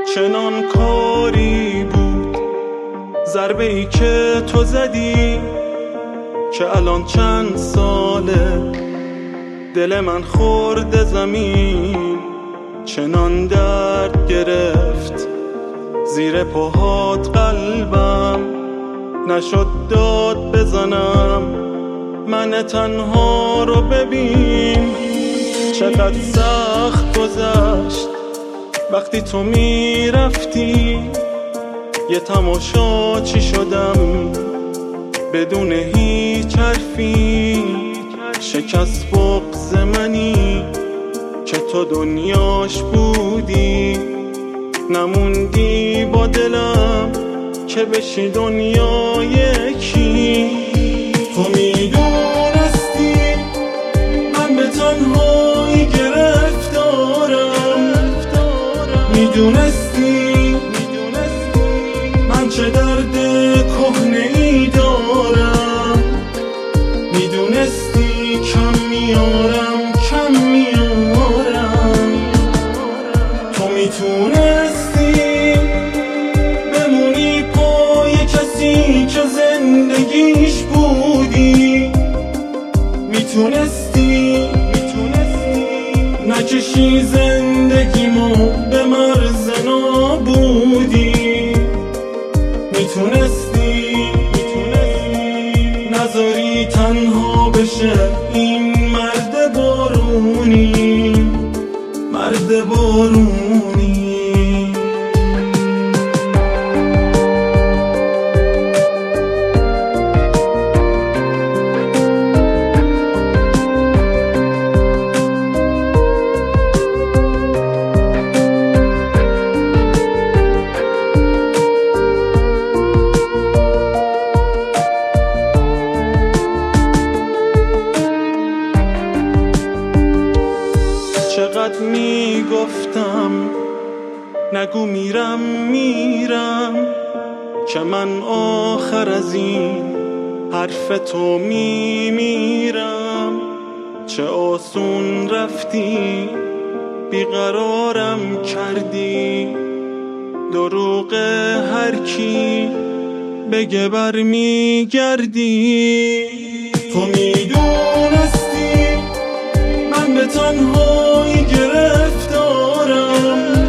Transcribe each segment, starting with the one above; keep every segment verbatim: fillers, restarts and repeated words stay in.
چنان کاری بود ضربه ای که تو زدی که الان چند ساله دل من خورده زمین، چنان درد گرفت زیر پاهات قلبم، نشد داد بزنم من تنها رو. ببین چقدر سخت گذشت وقتی تو میرفتی، یه تماشا چی شدم بدون هیچ حرفی. شکست بغض منی که تو دنیاش بودی، نموندی با دلم که بشی دنیای کی. تو میدونستی من به تنهایی گرفتارم، میدونستی من چه درد کهنه‌ای دارم، میدونستی کم میارم کم میارم. تو میتونستی بمونی پای کسی که زندگیش بودی، میتونستی نکشی زندگیمو به مرز نابودی، میتونستی نذاری تنها بشه این مرد بارونی، مرد بارونی. چقدر میگفتم نگو میرم میرم، که من آخر از این حرف تو میمیرم. چه آسون رفتی بیقرارم کردی، دروغ هر کی بگه بر میگردی. تو میدونستی من به تنهایی گرفتارم،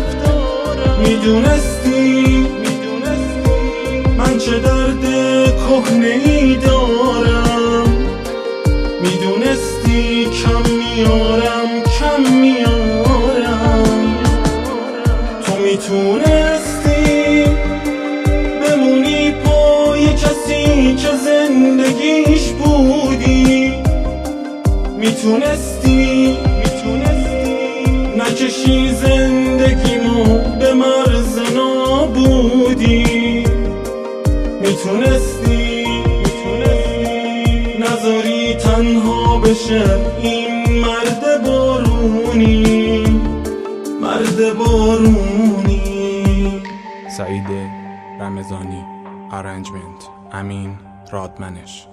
میدونستی من چه درد کهنه‌ای دارم، میدونستی کم میارم کم میارم. تو میتونستی بمونی پای کسی که زندگیش بودی، میتونستی نکشی زندگیمو به مرز نابودی، میتونستی نذاری تنها بشه این مرد بارونی، مرد بارونی. سعید رمضانی، ارنجمنت امین رادمنش.